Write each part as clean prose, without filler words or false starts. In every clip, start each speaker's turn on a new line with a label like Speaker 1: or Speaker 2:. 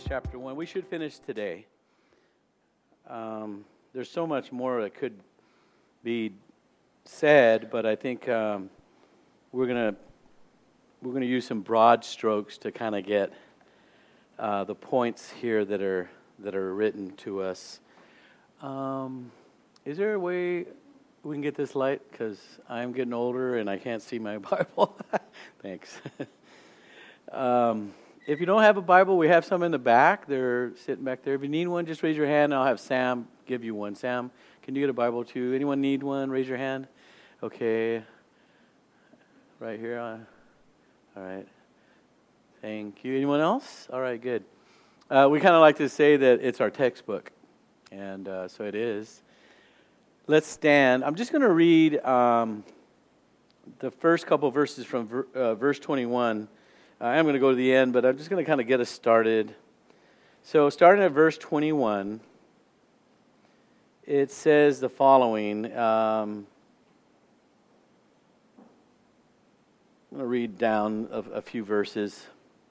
Speaker 1: chapter 1. We should finish today. There's so much more that could be said, but I think we're gonna use some broad strokes to kind of get the points here that are written to us. Is there a way we can get this light? Because I'm getting older and I can't see my Bible. Thanks. If you don't have a Bible, we have some in the back. They're sitting back there. If you need one, just raise your hand, and I'll have Sam give you one. Sam, can you get a Bible too? Anyone need one? Raise your hand. Okay. Right here. All right. Thank you. Anyone else? All right, good. We kind of like to say that it's our textbook, and so it is. Let's stand. I'm just going to read the first couple verses from verse 21. I'm going to go to the end, but I'm just going to kind of get us started. So starting at verse 21, it says the following. I'm going to read down a few verses.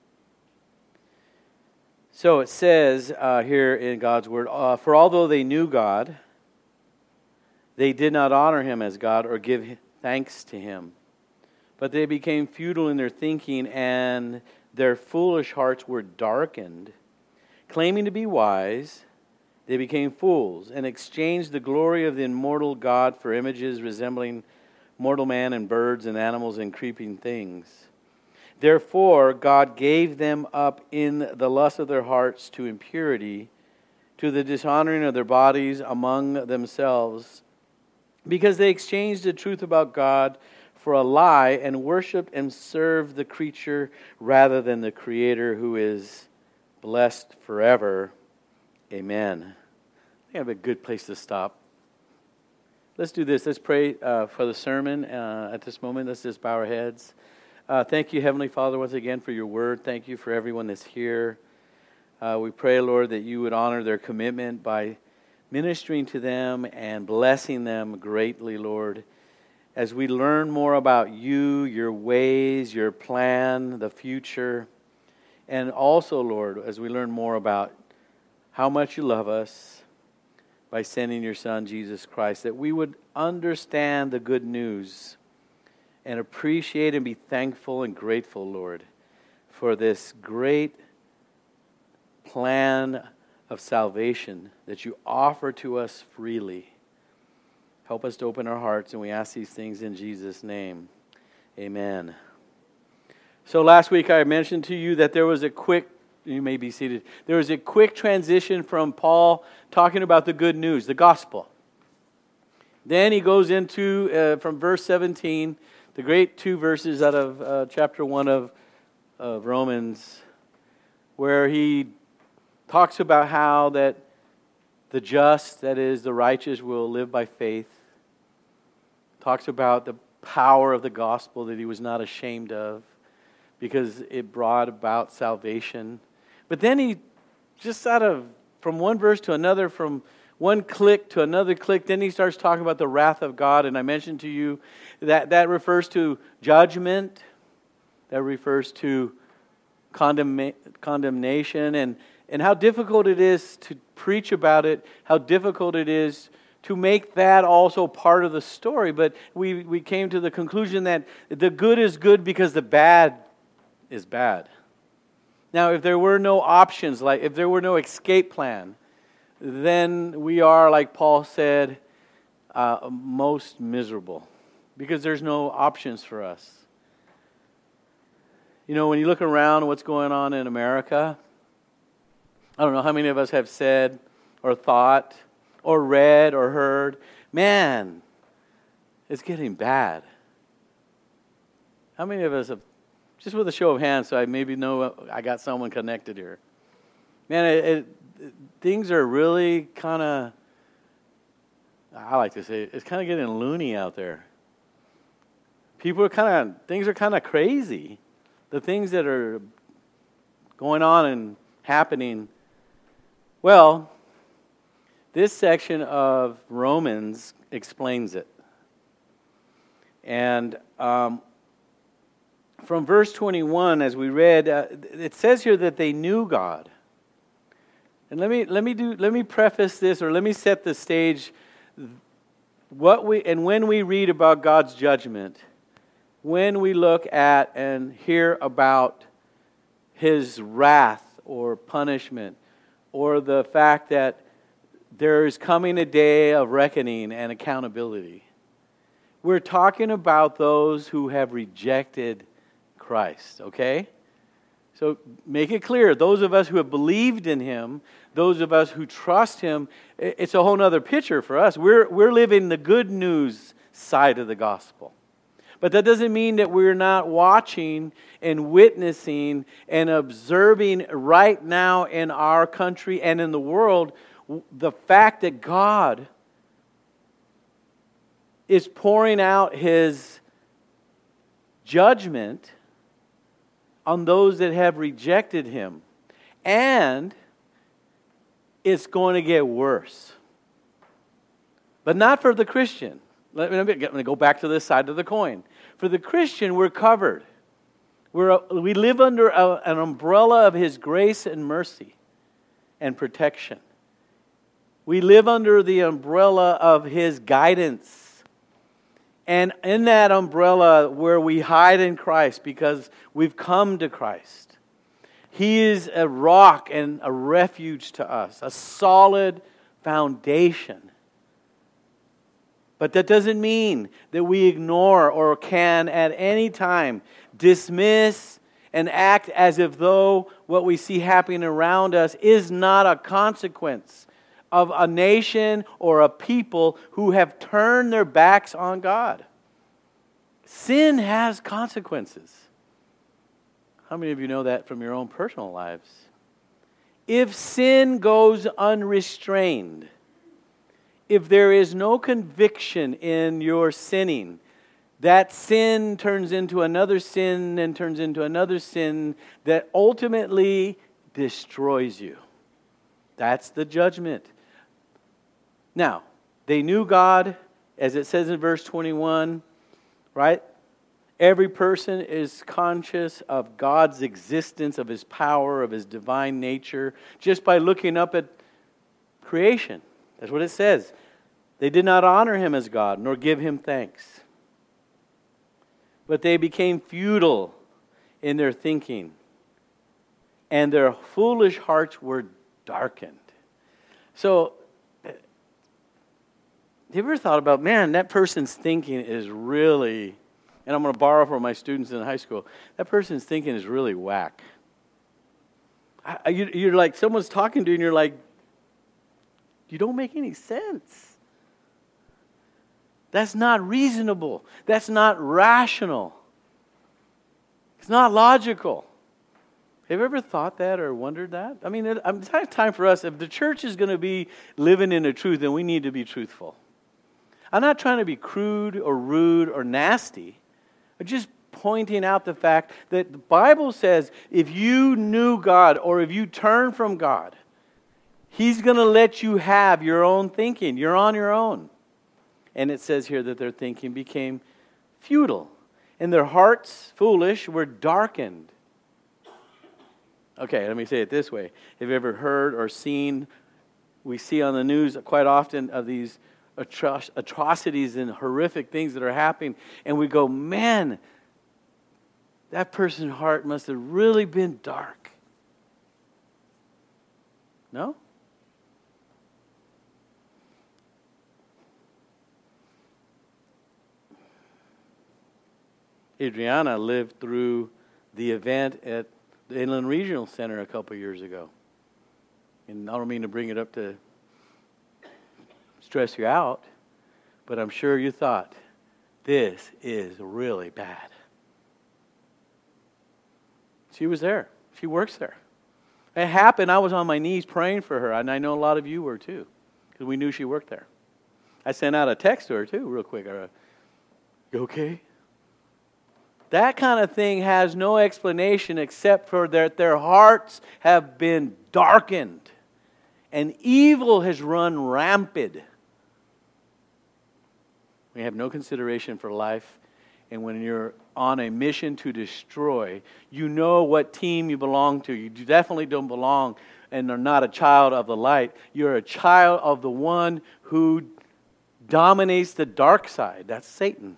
Speaker 1: So it says here in God's Word, for although they knew God, they did not honor Him as God or give thanks to Him. But they became futile in their thinking, and their foolish hearts were darkened. Claiming to be wise, they became fools, and exchanged the glory of the immortal God for images resembling mortal man and birds and animals and creeping things. Therefore, God gave them up in the lust of their hearts to impurity, to the dishonoring of their bodies among themselves, because they exchanged the truth about God for a lie, and worshiped and served the creature rather than the Creator, who is blessed forever. Amen. I think I have a good place to stop. Let's do this. Let's pray for the sermon at this moment. Let's just bow our heads. Thank you, Heavenly Father, once again for your word. Thank you for everyone that's here. We pray, Lord, that you would honor their commitment by ministering to them and blessing them greatly, Lord. As we learn more about you, your ways, your plan, the future, and also, Lord, as we learn more about how much you love us by sending your Son, Jesus Christ, that we would understand the good news and appreciate and be thankful and grateful, Lord, for this great plan of salvation that you offer to us freely. Help us to open our hearts, and we ask these things in Jesus' name. Amen. So last week I mentioned to you that there was a quick, you may be seated, there was a quick transition from Paul talking about the good news, the gospel. Then he goes into, from verse 17, the great two verses out of chapter 1 of Romans, where he talks about how that the just, that is, the righteous, will live by faith. Talks about the power of the gospel that he was not ashamed of because it brought about salvation. But then he just from one verse to another, from one click to another click, then he starts talking about the wrath of God. And I mentioned to you that refers to judgment, that refers to condemnation, and how difficult it is to preach about it, how difficult it is to make that also part of the story. But we came to the conclusion that the good is good because the bad is bad. Now, if there were no options, like if there were no escape plan, then we are, like Paul said, most miserable because there's no options for us. You know, when you look around what's going on in America, I don't know how many of us have said or thought or read or heard, man, it's getting bad. How many of us have, just with a show of hands, so I maybe know I got someone connected here. Man, things are really kind of, I like to say, it's kind of getting loony out there. Things are kind of crazy. The things that are going on and happening. Well, this section of Romans explains it. And from verse 21, as we read, it says here that they knew God. And let me preface this, or let me set the stage. When we read about God's judgment, when we look at and hear about His wrath or punishment, or the fact that there is coming a day of reckoning and accountability, we're talking about those who have rejected Christ, okay? So make it clear, those of us who have believed in Him, those of us who trust Him, it's a whole other picture for us. We're living the good news side of the gospel. But that doesn't mean that we're not watching and witnessing and observing right now in our country and in the world the fact that God is pouring out His judgment on those that have rejected Him. And it's going to get worse. But not for the Christian. Let me go back to this side of the coin. For the Christian, we're covered. We live under an umbrella of His grace and mercy and protection. We live under the umbrella of His guidance. And in that umbrella where we hide in Christ because we've come to Christ, He is a rock and a refuge to us, a solid foundation. But that doesn't mean that we ignore or can at any time dismiss and act as if though what we see happening around us is not a consequence of a nation or a people who have turned their backs on God. Sin has consequences. How many of you know that from your own personal lives? If sin goes unrestrained, if there is no conviction in your sinning, that sin turns into another sin and turns into another sin that ultimately destroys you. That's the judgment. Now, they knew God, as it says in verse 21, right? Every person is conscious of God's existence, of His power, of His divine nature, just by looking up at creation. That's what it says. They did not honor Him as God, nor give Him thanks. But they became futile in their thinking, and their foolish hearts were darkened. So, have you ever thought about, man, that person's thinking is really, and I'm going to borrow from my students in high school, that person's thinking is really whack. You're like, someone's talking to you and you're like, you don't make any sense. That's not reasonable. That's not rational. It's not logical. Have you ever thought that or wondered that? I mean, it's time for us. If the church is going to be living in the truth, then we need to be truthful. I'm not trying to be crude or rude or nasty. I'm just pointing out the fact that the Bible says if you knew God or if you turn from God, He's going to let you have your own thinking. You're on your own. And it says here that their thinking became futile. And their hearts, foolish, were darkened. Okay, let me say it this way. Have you ever heard or seen, we see on the news quite often of these atrocities and horrific things that are happening. And we go, man, that person's heart must have really been dark. No? Adriana lived through the event at the Inland Regional Center a couple years ago. And I don't mean to bring it up to stress you out, but I'm sure you thought, this is really bad. She was there. She works there. It happened, I was on my knees praying for her, and I know a lot of you were too, because we knew she worked there. I sent out a text to her too, real quick. You okay? That kind of thing has no explanation except for that their hearts have been darkened and evil has run rampant. We have no consideration for life, and when you're on a mission to destroy, you know what team you belong to. You definitely don't belong and are not a child of the light. You're a child of the one who dominates the dark side. That's Satan.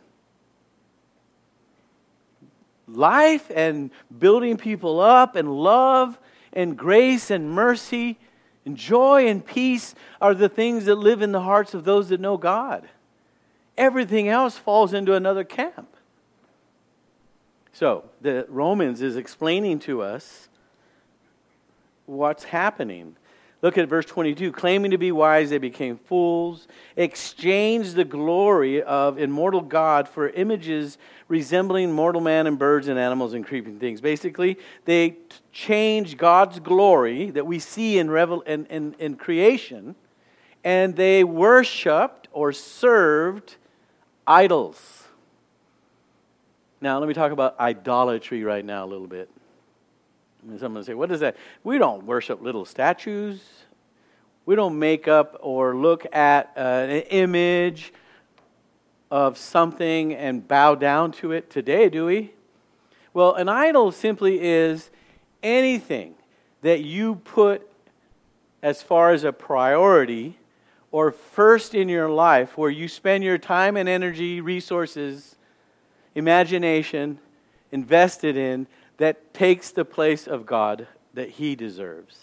Speaker 1: Life and building people up and love and grace and mercy and joy and peace are the things that live in the hearts of those that know God. Everything else falls into another camp. So, the Romans is explaining to us what's happening. Look at verse 22. Claiming to be wise, they became fools, exchanged the glory of immortal God for images resembling mortal man and birds and animals and creeping things. Basically, they changed God's glory that we see in creation, and they worshipped or served idols. Now, let me talk about idolatry right now a little bit. Someone say, what is that? We don't worship little statues. We don't make up or look at an image of something and bow down to it today, do we? Well, an idol simply is anything that you put as far as a priority or first in your life, where you spend your time and energy, resources, imagination invested in, that takes the place of God that He deserves.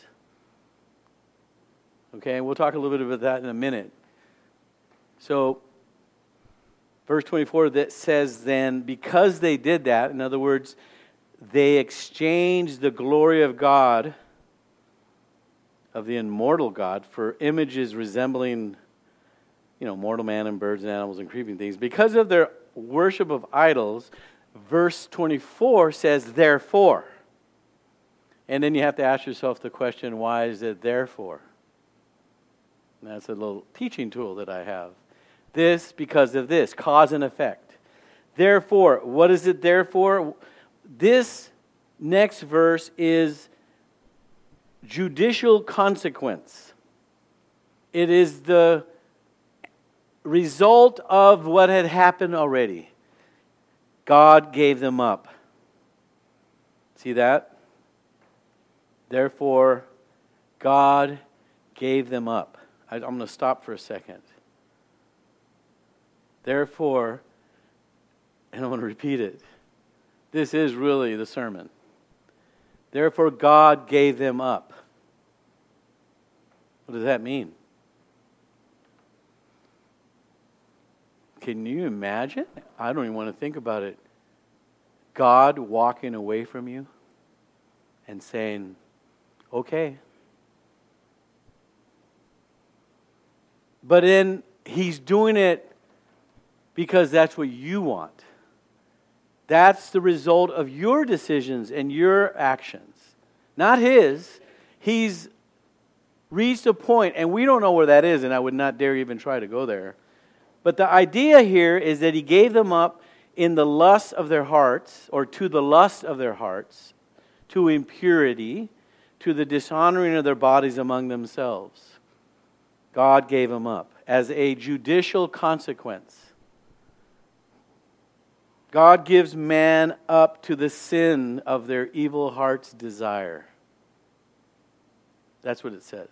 Speaker 1: Okay, we'll talk a little bit about that in a minute. So, verse 24 that says then, because they did that, in other words, they exchanged the glory of God, of the immortal God, for images resembling, mortal man and birds and animals and creeping things. Because of their worship of idols, verse 24 says, therefore. And then you have to ask yourself the question, why is it therefore? And that's a little teaching tool that I have. This because of this, cause and effect. Therefore, what is it therefore? This next verse is judicial consequence. It is the result of what had happened already. God gave them up. See that? Therefore, God gave them up. I'm going to stop for a second. Therefore, and I'm going to repeat it. This is really the sermon. Therefore, God gave them up. What does that mean? Can you imagine? I don't even want to think about it. God walking away from you and saying, okay. But then He's doing it because that's what you want. That's the result of your decisions and your actions, not His. He's reached a point, and we don't know where that is, and I would not dare even try to go there. But the idea here is that He gave them up in the lust of their hearts, or to the lust of their hearts, to impurity, to the dishonoring of their bodies among themselves. God gave them up as a judicial consequence. God gives man up to the sin of their evil heart's desire. That's what it says.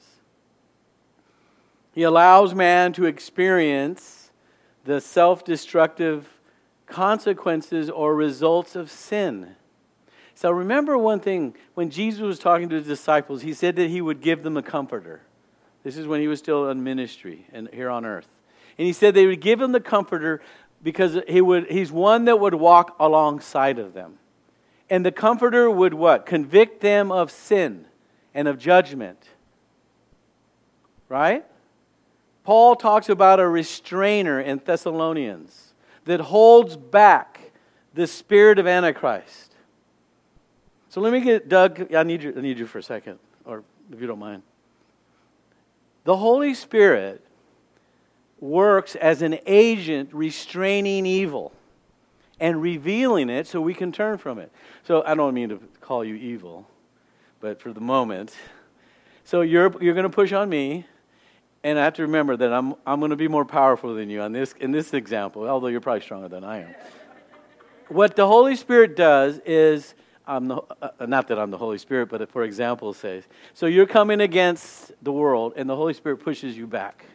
Speaker 1: He allows man to experience the self-destructive consequences or results of sin. So remember one thing, when Jesus was talking to His disciples, He said that He would give them a comforter. This is when He was still in ministry and here on earth. And He said they would give Him the comforter because He's one that would walk alongside of them. And the comforter would what? Convict them of sin and of judgment. Right? Paul talks about a restrainer in Thessalonians that holds back the spirit of Antichrist. So let me get Doug. I need you for a second, or if you don't mind. The Holy Spirit works as an agent restraining evil and revealing it so we can turn from it. So I don't mean to call you evil, but for the moment. So you're going to push on me, and I have to remember that I'm going to be more powerful than you in this example, although you're probably stronger than I am. What the Holy Spirit does is I'm the, not that I'm the Holy Spirit, but for example says, so you're coming against the world and the Holy Spirit pushes you back.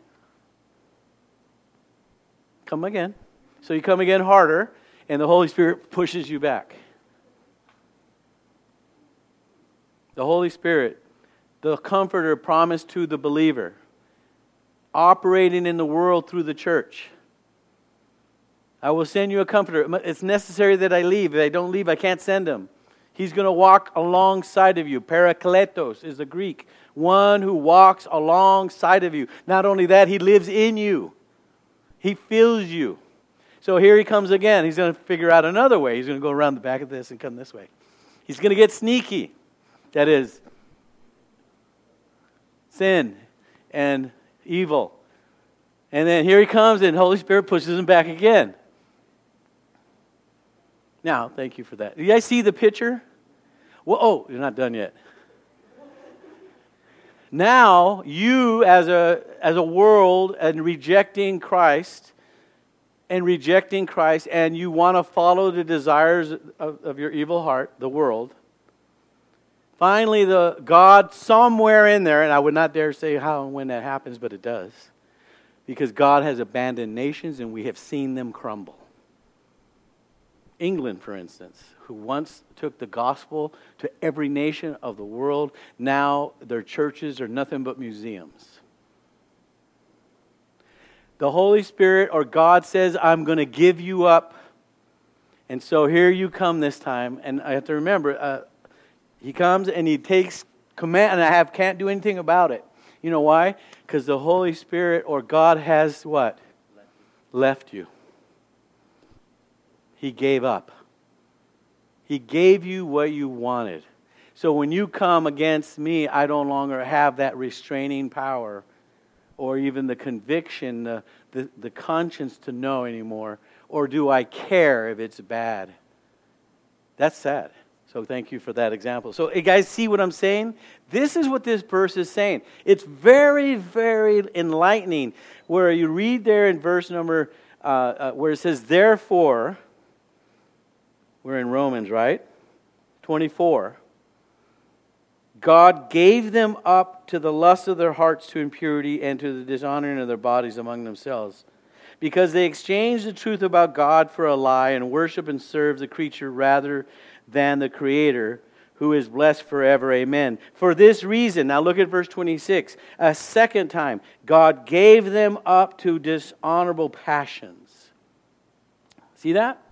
Speaker 1: Come again. So you come again harder and the Holy Spirit pushes you back. The Holy Spirit, the Comforter promised to the believer, operating in the world through the church. I will send you a Comforter. It's necessary that I leave. If I don't leave, I can't send him. He's going to walk alongside of you. Parakletos is the Greek. One who walks alongside of you. Not only that, he lives in you. He fills you. So here he comes again. He's going to figure out another way. He's going to go around the back of this and come this way. He's going to get sneaky. That is, sin and evil. And then here he comes and the Holy Spirit pushes him back again. Now, thank you for that. Do you guys see the picture? Well, oh, you're not done yet. Now, you as a world and rejecting Christ, and you want to follow the desires of your evil heart, the world. Finally, the God somewhere in there, and I would not dare say how and when that happens, but it does. Because God has abandoned nations and we have seen them crumble. England, for instance, who once took the gospel to every nation of the world, now their churches are nothing but museums. The Holy Spirit or God says, I'm going to give you up. And so here you come this time. And I have to remember, he comes and he takes command, and I can't do anything about it. You know why? Because the Holy Spirit or God has what? Left you. He gave up. He gave you what you wanted. So when you come against me, I no longer have that restraining power or even the conviction, the conscience to know anymore. Or do I care if it's bad? That's sad. So thank you for that example. So you guys see what I'm saying? This is what this verse is saying. It's very, very enlightening. Where you read there in verse number, where it says, therefore, we're in Romans, right? 24. God gave them up to the lust of their hearts to impurity and to the dishonoring of their bodies among themselves, because they exchanged the truth about God for a lie and worship and serve the creature rather than the Creator, who is blessed forever. Amen. For this reason, now look at verse 26. A second time, God gave them up to dishonorable passions. See that?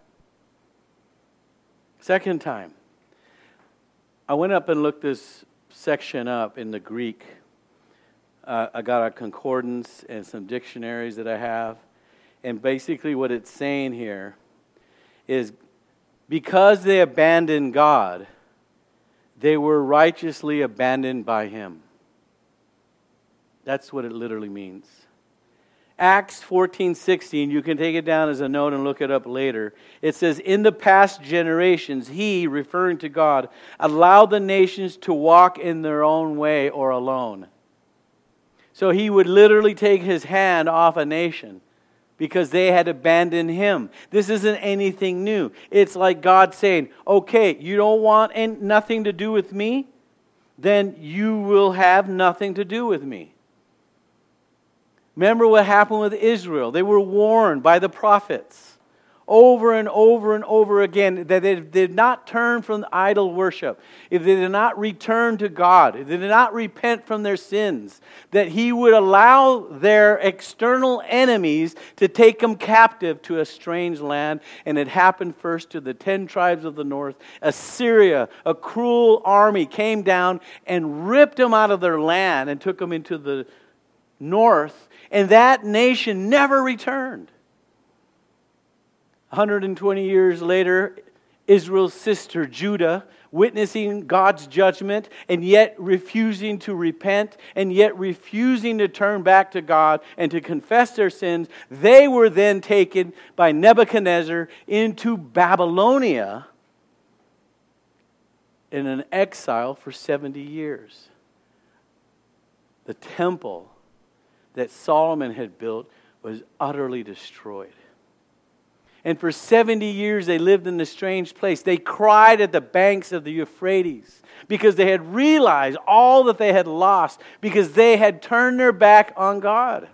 Speaker 1: Second time. I went up and looked this section up in the Greek. I got a concordance and some dictionaries that I have. And basically what it's saying here is, because they abandoned God, they were righteously abandoned by Him. That's what it literally means. Acts 14:16, you can take it down as a note and look it up later. It says, in the past generations, He, referring to God, allowed the nations to walk in their own way or alone. So He would literally take His hand off a nation because they had abandoned Him. This isn't anything new. It's like God saying, okay, you don't want nothing to do with me? Then you will have nothing to do with me. Remember what happened with Israel. They were warned by the prophets over and over and over again that they did not turn from idol worship, if they did not return to God, if they did not repent from their sins, that He would allow their external enemies to take them captive to a strange land. And it happened first to the 10 tribes of the north. Assyria, a cruel army, came down and ripped them out of their land and took them into the north. And that nation never returned. 120 years later, Israel's sister Judah, witnessing God's judgment and yet refusing to repent and yet refusing to turn back to God and to confess their sins, they were then taken by Nebuchadnezzar into Babylonia in an exile for 70 years. The temple that Solomon had built was utterly destroyed. And for 70 years they lived in a strange place. They cried at the banks of the Euphrates because they had realized all that they had lost because they had turned their back on God.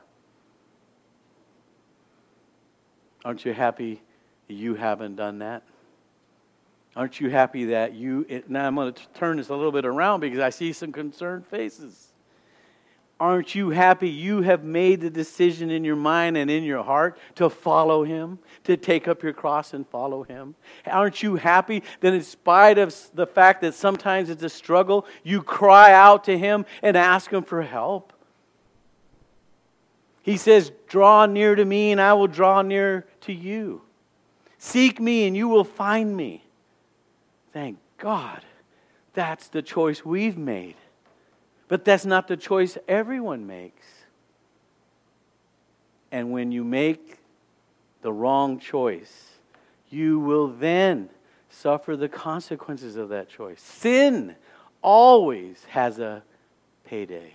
Speaker 1: Aren't you happy you haven't done that? Aren't you happy that now I'm going to turn this a little bit around because I see some concerned faces. Aren't you happy you have made the decision in your mind and in your heart to follow Him, to take up your cross and follow Him? Aren't you happy that in spite of the fact that sometimes it's a struggle, you cry out to Him and ask Him for help? He says, draw near to me and I will draw near to you. Seek me and you will find me. Thank God, that's the choice we've made. But that's not the choice everyone makes. And when you make the wrong choice, you will then suffer the consequences of that choice. Sin always has a payday,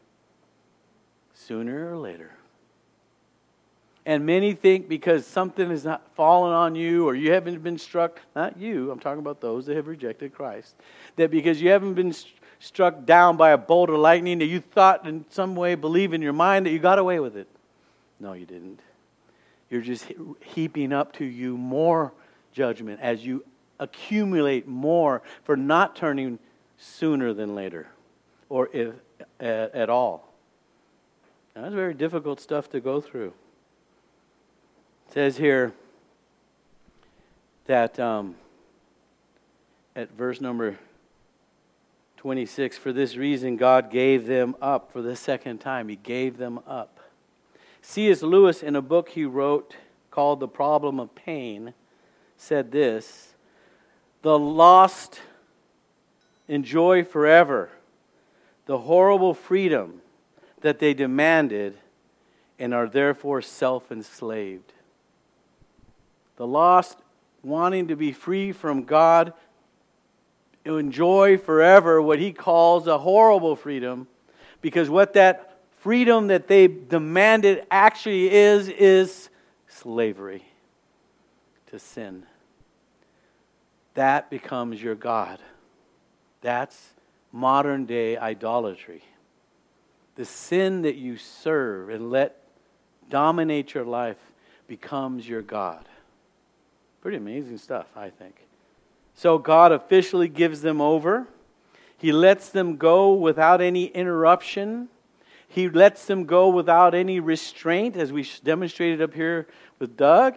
Speaker 1: sooner or later. And many think because something has not fallen on you or you haven't been struck, not you, I'm talking about those that have rejected Christ, that because you haven't been struck down by a bolt of lightning that you thought in some way, believe in your mind that you got away with it. No, you didn't. You're just heaping up to you more judgment as you accumulate more for not turning sooner than later or if at all. Now, that's very difficult stuff to go through. It says here that at verse number 26, for this reason God gave them up for the second time. He gave them up. C.S. Lewis, in a book he wrote called The Problem of Pain, said this: the lost enjoy forever the horrible freedom that they demanded and are therefore self-enslaved. The lost, wanting to be free from God, enjoy forever what he calls a horrible freedom, because what that freedom that they demanded actually is slavery to sin. That becomes your God. That's modern day idolatry. The sin that you serve and let dominate your life becomes your God. Pretty amazing stuff, I think. So God officially gives them over. He lets them go without any interruption. He lets them go without any restraint, as we demonstrated up here with Doug.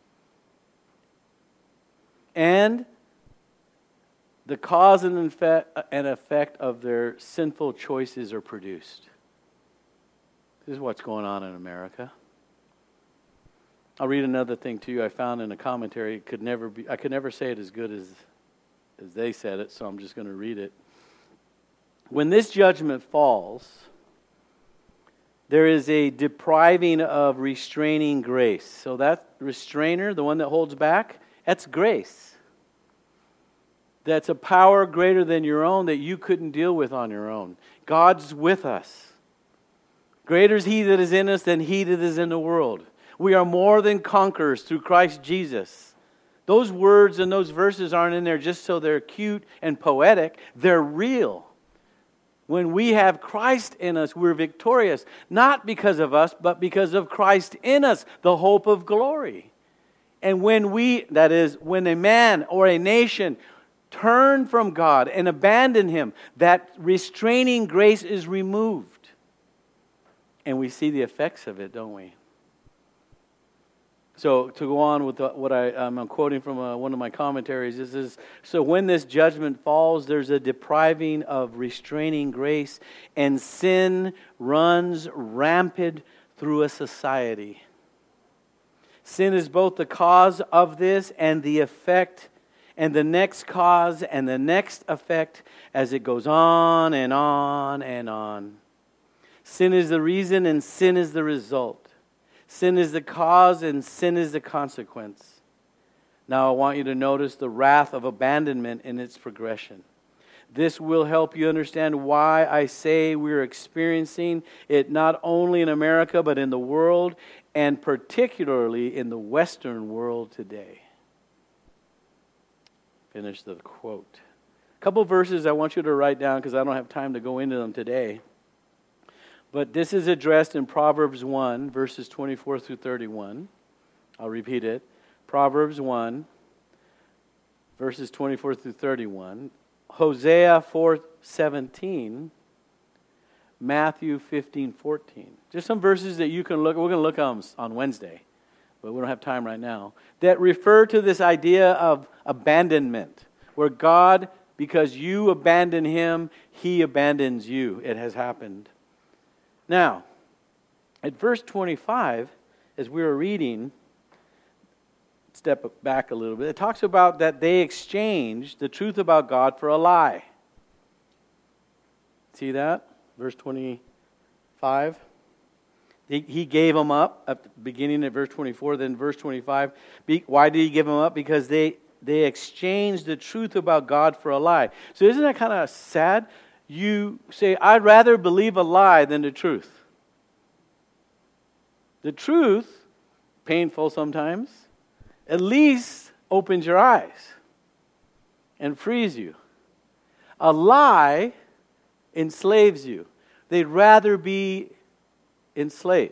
Speaker 1: And the cause and effect of their sinful choices are produced. This is what's going on in America. I'll read another thing to you I found in a commentary. I could never say it as good as they said it, so I'm just going to read it. When this judgment falls, there is a depriving of restraining grace. So that restrainer, the one that holds back, that's grace. That's a power greater than your own that you couldn't deal with on your own. God's with us. Greater is He that is in us than he that is in the world. We are more than conquerors through Christ Jesus. Those words and those verses aren't in there just so they're cute and poetic. They're real. When we have Christ in us, we're victorious. Not because of us, but because of Christ in us, the hope of glory. And when when a man or a nation turn from God and abandon Him, that restraining grace is removed. And we see the effects of it, don't we? So to go on with what I'm quoting from one of my commentaries, this is, so when this judgment falls, there's a depriving of restraining grace, and sin runs rampant through a society. Sin is both the cause of this and the effect, and the next cause and the next effect as it goes on and on and on. Sin is the reason and sin is the result. Sin is the cause and sin is the consequence. Now I want you to notice the wrath of abandonment in its progression. This will help you understand why I say we're experiencing it not only in America, but in the world, and particularly in the Western world today. Finish the quote. A couple verses I want you to write down because I don't have time to go into them today. But this is addressed in Proverbs 1, verses 24 through 31. I'll repeat it. Proverbs 1, verses 24 through 31. Hosea 4:17. Matthew 15:14. Just some verses that you can look. We're going to look on Wednesday, but we don't have time right now. That refer to this idea of abandonment, where God, because you abandon Him, He abandons you. It has happened. Now, at verse 25, as we were reading, step back a little bit, it talks about that they exchanged the truth about God for a lie. See that? Verse 25. He gave them up at the beginning at verse 24, then verse 25. Why did He give them up? Because they exchanged the truth about God for a lie. So isn't that kind of sad? You say, I'd rather believe a lie than the truth. The truth, painful sometimes, at least opens your eyes and frees you. A lie enslaves you. They'd rather be enslaved.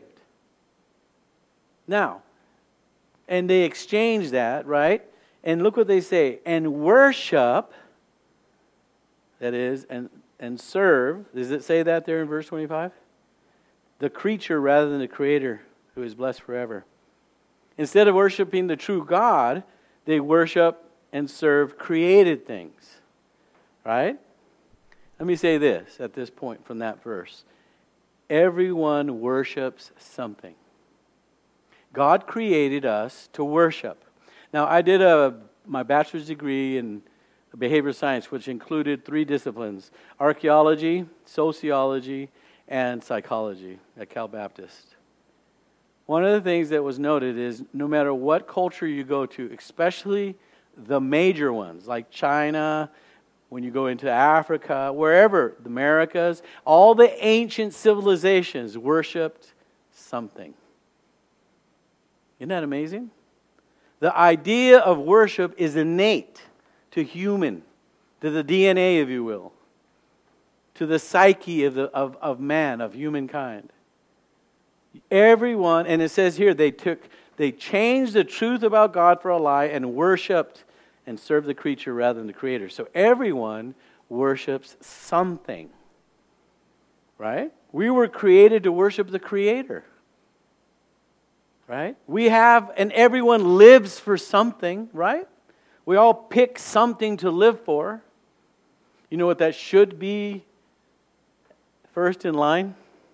Speaker 1: Now, and they exchange that, right? And look what they say. And worship, that is, and serve. Does it say that there in verse 25? The creature rather than the Creator, who is blessed forever. Instead of worshiping the true God, they worship and serve created things. Right? Let me say this at this point from that verse. Everyone worships something. God created us to worship. Now, I did my bachelor's degree in behavioral science, which included 3 disciplines: archaeology, sociology, and psychology at Cal Baptist. One of the things that was noted is no matter what culture you go to, especially the major ones like China, when you go into Africa, wherever, the Americas, all the ancient civilizations worshipped something. Isn't that amazing? The idea of worship is innate to human, to the DNA, if you will, to the psyche of man, of humankind. Everyone, and it says here, they changed the truth about God for a lie and worshipped and served the creature rather than the Creator. So everyone worships something. Right? We were created to worship the Creator. Right? And everyone lives for something, right? We all pick something to live for. You know what that should be first in line?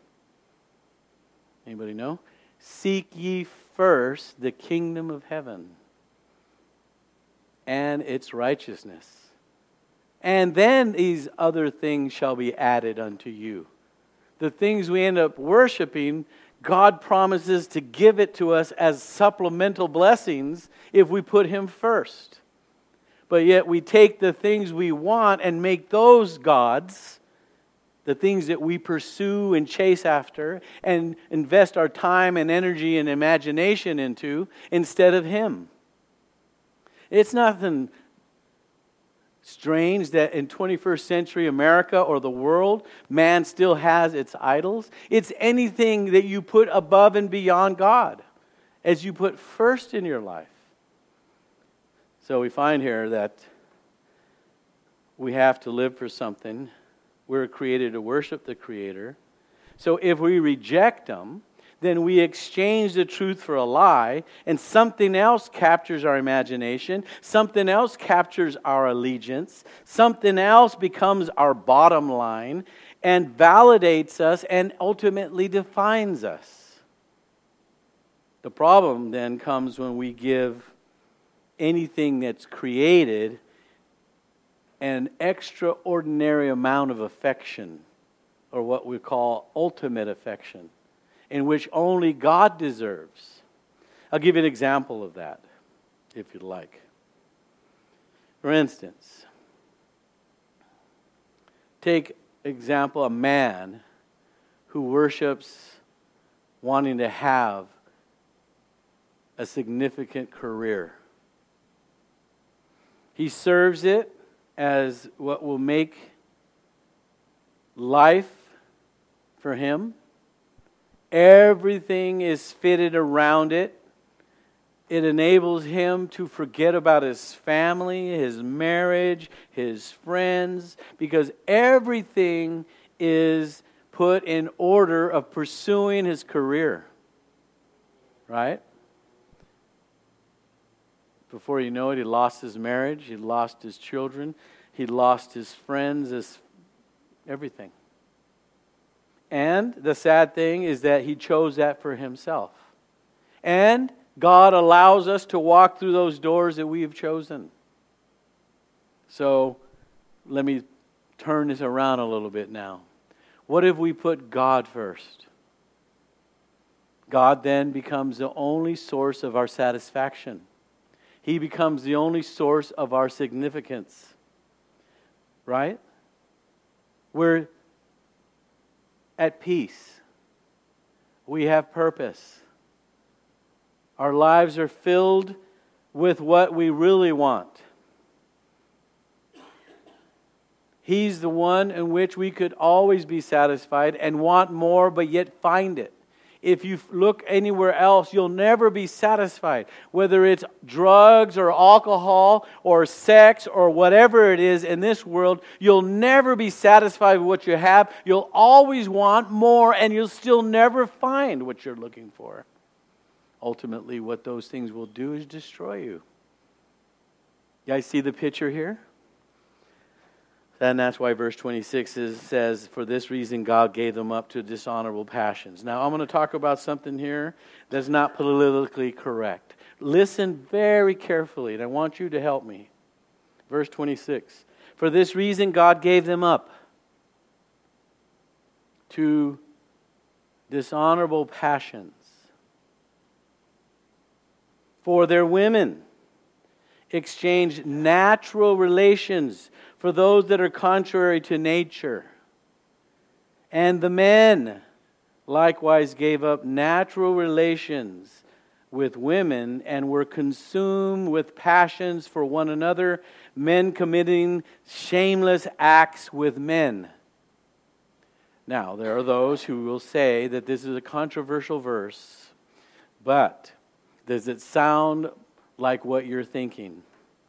Speaker 1: Anybody know? Seek ye first the kingdom of heaven and its righteousness. And then these other things shall be added unto you. The things we end up worshiping, God promises to give it to us as supplemental blessings if we put Him first. But yet we take the things we want and make those gods, the things that we pursue and chase after and invest our time and energy and imagination into instead of Him. It's nothing strange that in 21st century America or the world, man still has its idols. It's anything that you put above and beyond God as you put first in your life. So we find here that we have to live for something. We're created to worship the Creator. So if we reject Him, then we exchange the truth for a lie, and something else captures our imagination, something else captures our allegiance, something else becomes our bottom line, and validates us and ultimately defines us. The problem then comes when we give anything that's created an extraordinary amount of affection, or what we call ultimate affection, in which only God deserves. I'll give you an example of that, if you'd like. For instance, Take example, a man who worships wanting to have a significant career. He serves it as what will make life for him. Everything is fitted around it. It enables him to forget about his family, his marriage, his friends, because everything is put in order of pursuing his career. Right? Before you know it, he lost his marriage, he lost his children, he lost his friends, his everything. And the sad thing is that he chose that for himself. And God allows us to walk through those doors that we have chosen. So, let me turn this around a little bit now. What if we put God first? God then becomes the only source of our satisfaction. He becomes the only source of our significance. Right? We're at peace. We have purpose. Our lives are filled with what we really want. He's the one in which we could always be satisfied and want more, but yet find it. If you look anywhere else, you'll never be satisfied. Whether it's drugs or alcohol or sex or whatever it is in this world, you'll never be satisfied with what you have. You'll always want more, and you'll still never find what you're looking for. Ultimately, what those things will do is destroy you. You guys see the picture here? And that's why verse 26 says, for this reason God gave them up to dishonorable passions. Now, I'm going to talk about something here that's not politically correct. Listen very carefully, and I want you to help me. Verse 26. For this reason God gave them up to dishonorable passions. For their women exchanged natural relations for those that are contrary to nature. And the men likewise gave up natural relations with women and were consumed with passions for one another, men committing shameless acts with men. Now, there are those who will say that this is a controversial verse, but does it sound like what you're thinking?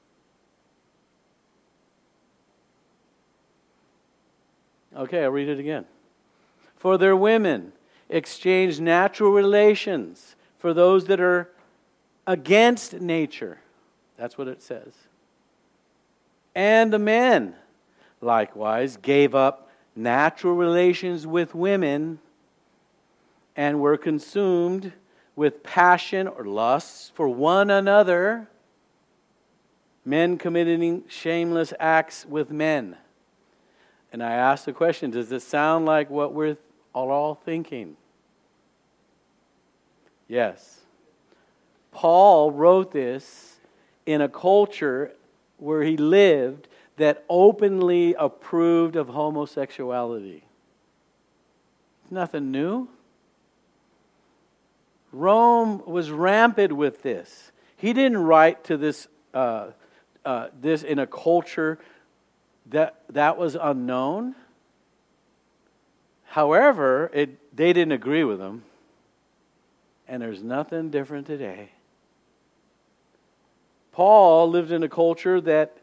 Speaker 1: Okay, I'll read it again. For their women exchanged natural relations for those that are against nature. That's what it says. And the men likewise gave up natural relations with women and were consumed with passion or lusts for one another, men committing shameless acts with men. And I ask the question, does this sound like what we're all thinking? Yes. Paul wrote this in a culture where he lived that openly approved of homosexuality. Nothing new. Rome was rampant with this. He didn't write to this in a culture that was unknown. However, they didn't agree with him. And there's nothing different today. Paul lived in a culture that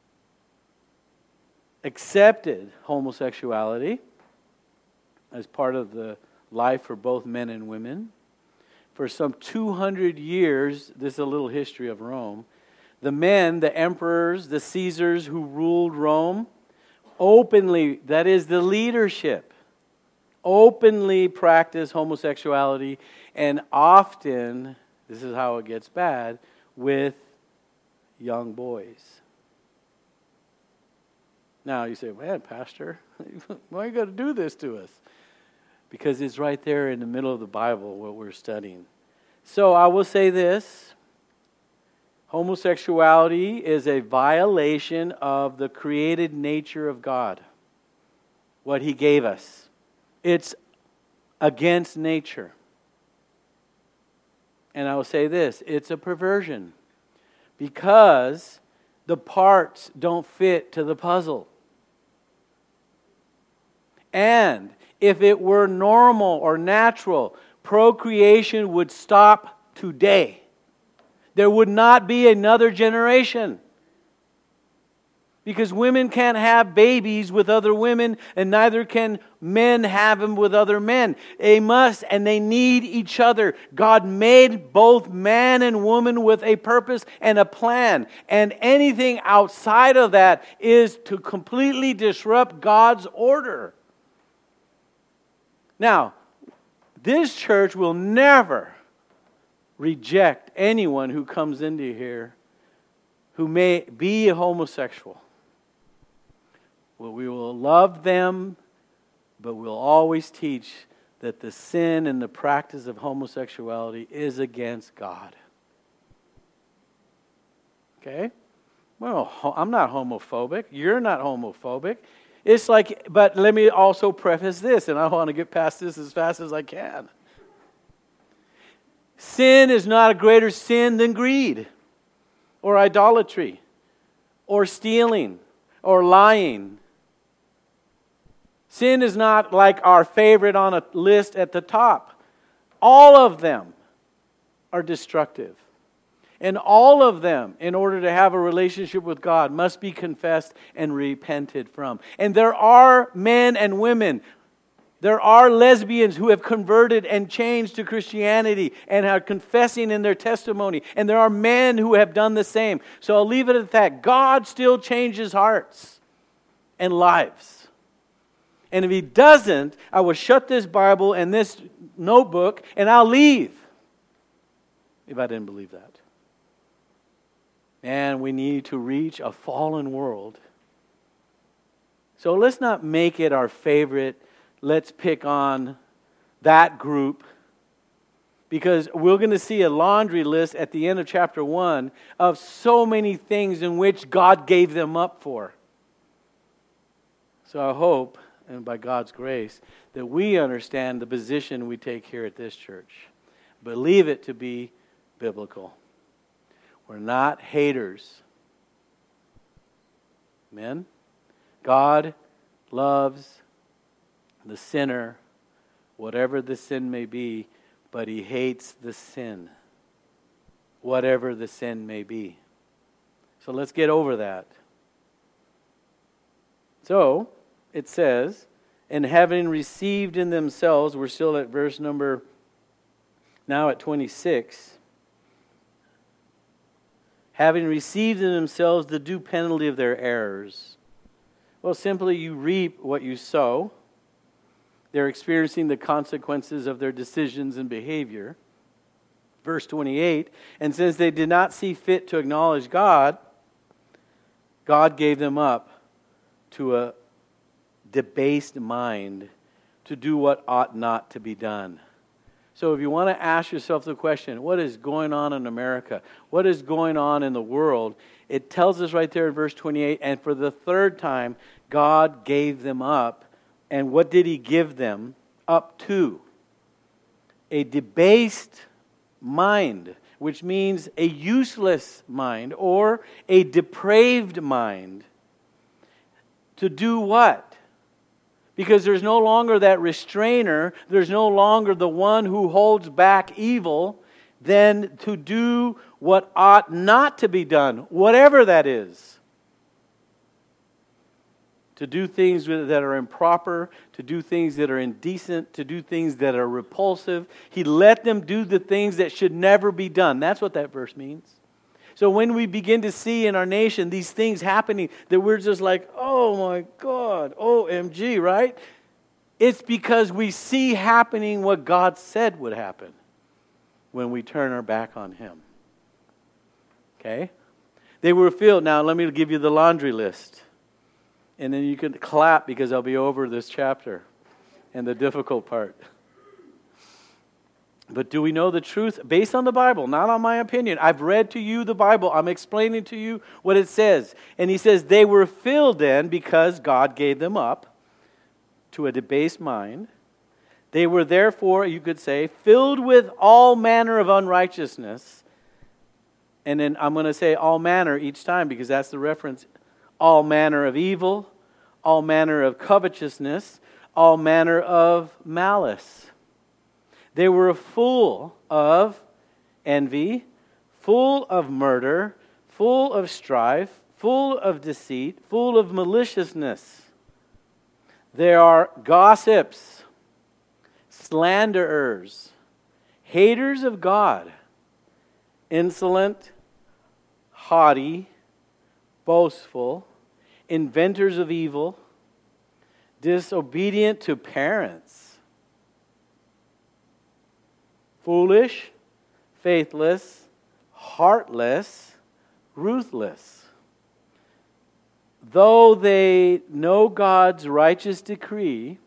Speaker 1: accepted homosexuality as part of the life for both men and women. For some 200 years, this is a little history of Rome, the men, the emperors, the Caesars who ruled Rome, openly, that is the leadership, openly practiced homosexuality, and often, this is how it gets bad, with young boys. Now you say, man, Pastor, why are you going to do this to us? Because it's right there in the middle of the Bible, what we're studying. So I will say this. Homosexuality is a violation of the created nature of God. what He gave us. It's against nature. And I will say this, it's a perversion because the parts don't fit to the puzzle. And if it were normal or natural, procreation would stop today. There would not be another generation. Because women can't have babies with other women, and neither can men have them with other men. They must, and they need each other. God made both man and woman with a purpose and a plan. And anything outside of that is to completely disrupt God's order. Now, this church will never reject anyone who comes into here who may be a homosexual. Well, we will love them, but we'll always teach that the sin and the practice of homosexuality is against God. Okay? Well, I'm not homophobic. You're not homophobic. It's like, but let me also preface this, and I want to get past this as fast as I can. Sin is not a greater sin than greed, or idolatry, or stealing, or lying. Sin is not like our favorite on a list at the top. All of them are destructive. And all of them, in order to have a relationship with God, must be confessed and repented from. And there are men and women, there are lesbians who have converted and changed to Christianity and are confessing in their testimony. And there are men who have done the same. So I'll leave it at that. God still changes hearts and lives. And if He doesn't, I will shut this Bible and this notebook and I'll leave. If I didn't believe that. And we need to reach a fallen world. So let's not make it our favorite. Let's pick on that group. Because we're going to see a laundry list at the end of chapter 1 of so many things in which God gave them up for. So I hope, and by God's grace, that we understand the position we take here at this church. Believe it to be biblical. We're not haters. Amen? God loves the sinner, whatever the sin may be, but He hates the sin, whatever the sin may be. So let's get over that. So, it says, and having received in themselves, we're still at verse number, now at 26, having received in themselves the due penalty of their errors. Well, simply you reap what you sow. They're experiencing the consequences of their decisions and behavior. Verse 28, and since they did not see fit to acknowledge God, God gave them up to a debased mind to do what ought not to be done. So if you want to ask yourself the question, what is going on in America? What is going on in the world? It tells us right there in verse 28, and for the third time, God gave them up. And what did He give them up to? A debased mind, which means a useless mind or a depraved mind. To do what? Because there's no longer that restrainer, there's no longer the one who holds back evil, then to do what ought not to be done, whatever that is. To do things that are improper, to do things that are indecent, to do things that are repulsive. He let them do the things that should never be done. That's what that verse means. So when we begin to see in our nation these things happening that we're just like, oh my God, OMG, right? It's because we see happening what God said would happen when we turn our back on Him. Okay? They were filled. Now let me give you the laundry list. And then you can clap because I'll be over this chapter and the difficult part. But do we know the truth based on the Bible, not on my opinion? I've read to you the Bible. I'm explaining to you what it says. And he says they were filled then because God gave them up to a debased mind. They were therefore, you could say, filled with all manner of unrighteousness. And then I'm going to say all manner each time because that's the reference. All manner of evil, all manner of covetousness, all manner of malice. They were full of envy, full of murder, full of strife, full of deceit, full of maliciousness. They are gossips, slanderers, haters of God, insolent, haughty, boastful, inventors of evil, disobedient to parents, foolish, faithless, heartless, ruthless. Though they know God's righteous decree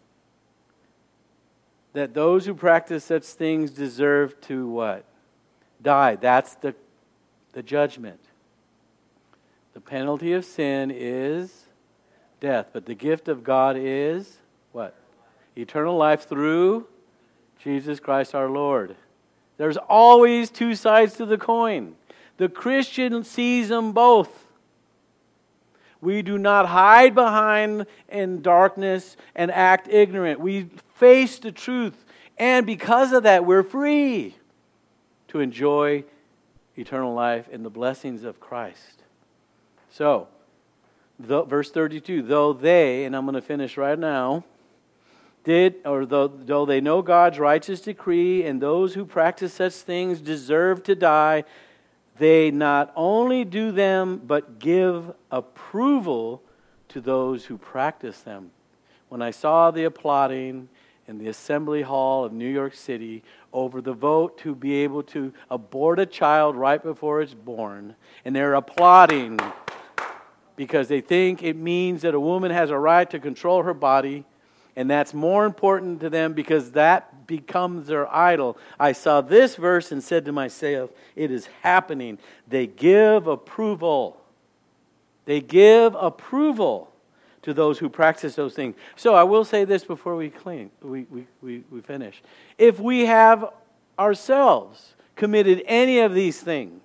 Speaker 1: that those who practice such things deserve to what? Die. That's the judgment. The penalty of sin is death, but the gift of God is what? Eternal life through Jesus Christ our Lord. There's always two sides to the coin. The Christian sees them both. We do not hide behind in darkness and act ignorant. We face the truth, and because of that, we're free to enjoy eternal life and the blessings of Christ. So, verse 32, though they, and I'm going to finish right now, though they know God's righteous decree and those who practice such things deserve to die, they not only do them, but give approval to those who practice them. When I saw the applauding in the Assembly Hall of New York City over the vote to be able to abort a child right before it's born, and they're applauding because they think it means that a woman has a right to control her body, and that's more important to them because that becomes their idol. I saw this verse and said to myself, it is happening. They give approval. They give approval to those who practice those things. So I will say this before we finish. If we have ourselves committed any of these things,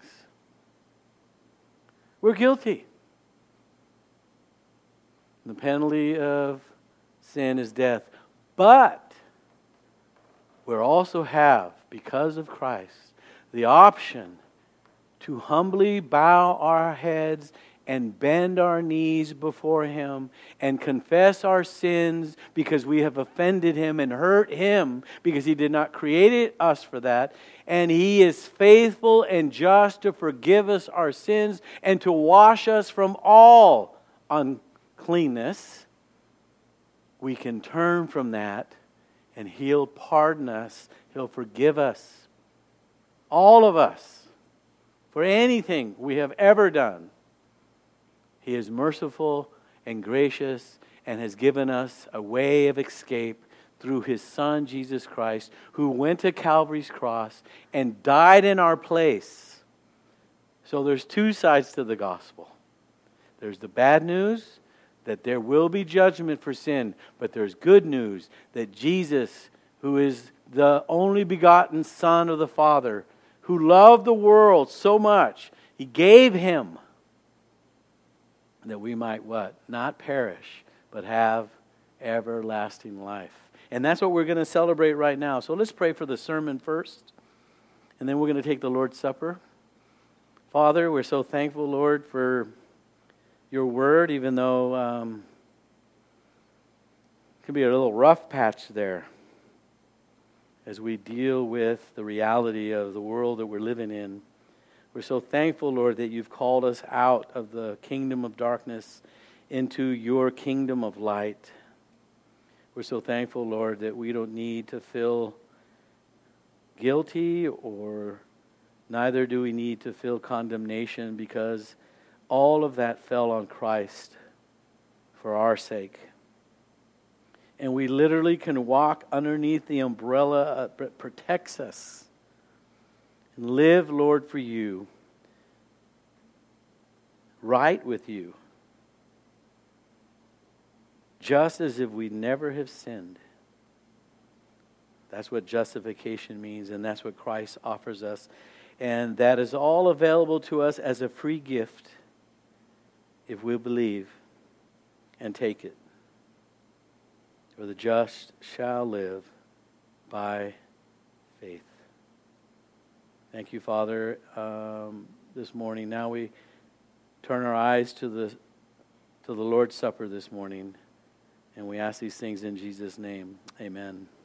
Speaker 1: we're guilty. The penalty of sin is death. But we also have, because of Christ, the option to humbly bow our heads and bend our knees before Him and confess our sins because we have offended Him and hurt Him because He did not create us for that. And He is faithful and just to forgive us our sins and to wash us from all uncleanness. We can turn from that and He'll pardon us. He'll forgive us. All of us. For anything we have ever done. He is merciful and gracious and has given us a way of escape through His Son, Jesus Christ, who went to Calvary's cross and died in our place. So there's two sides to the gospel. There's the bad news that there will be judgment for sin, but there's good news that Jesus, who is the only begotten Son of the Father, who loved the world so much, He gave Him that we might what? Not perish, but have everlasting life. And that's what we're going to celebrate right now. So let's pray for the sermon first, and then we're going to take the Lord's Supper. Father, we're so thankful, Lord, for Your Word, even though it can be a little rough patch there as we deal with the reality of the world that we're living in. We're so thankful, Lord, that You've called us out of the kingdom of darkness into Your kingdom of light. We're so thankful, Lord, that we don't need to feel guilty, or neither do we need to feel condemnation, because all of that fell on Christ for our sake. And we literally can walk underneath the umbrella that protects us and live, Lord, for You, right with You, just as if we never have sinned. That's what justification means, and that's what Christ offers us. And that is all available to us as a free gift if we believe and take it. For the just shall live by faith. Thank you, Father, this morning. Now we turn our eyes to the Lord's Supper this morning, and we ask these things in Jesus' name. Amen.